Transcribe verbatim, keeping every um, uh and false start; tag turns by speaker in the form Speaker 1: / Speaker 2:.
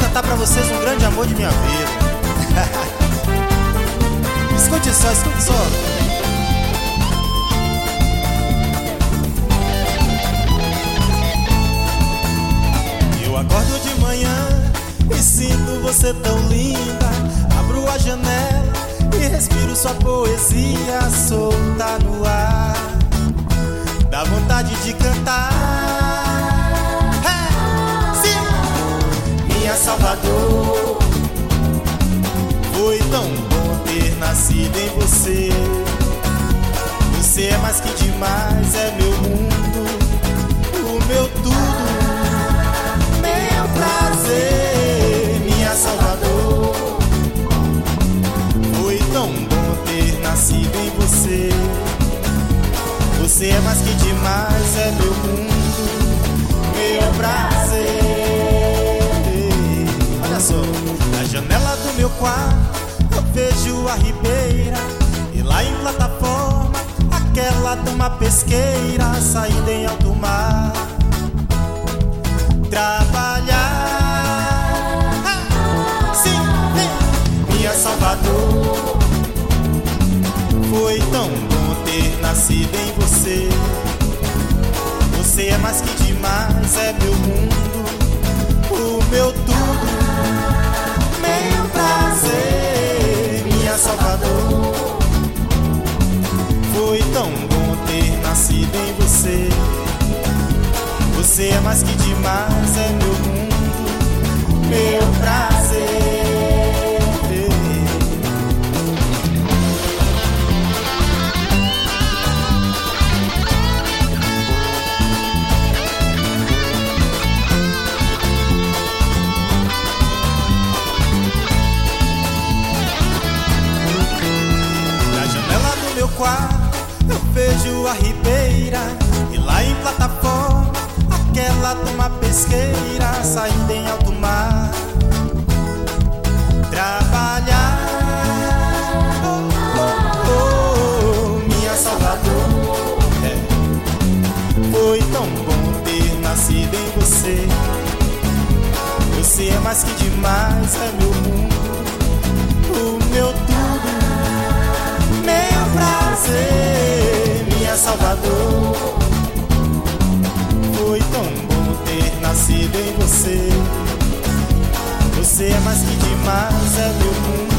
Speaker 1: cantar pra vocês um grande amor de minha vida. Escute só, escute só. Eu acordo de manhã e sinto você tão linda. Abro a janela e respiro sua poesia solta no ar. Dá vontade de cantar. Hey! Sim! Minha Salvador, foi tão bom ter nascido em você. Você é mais que demais, é meu mundo, o meu tudo, meu prazer. Minha Salvador, foi tão bom ter nascido em você. Você é mais que demais, é meu mundo, meu prazer. Olha só, na janela do meu quarto eu vejo a ribeira, e lá em plataforma aquela dama pesqueira saindo em alto mar trabalhar. Ah, sim, minha Salvador, foi tão bom ter nascido em você. Você é mais que demais, é meu mundo, o meu tudo, meu prazer. Minha Salvador, foi tão bom ter nascido em você. Você é mais que demais, é meu mundo, meu prazer. Eu vejo a ribeira, e lá em plataforma aquela turma pesqueira saindo em alto mar trabalhar. Oh, oh, oh, minha Salvador, é, foi tão bom ter nascido em você. Você é mais que demais, é meu mundo, o meu tudo, meu prazer. Minha Salvador, foi tão bom ter nascido em você. Você é mais que demais, é meu mundo,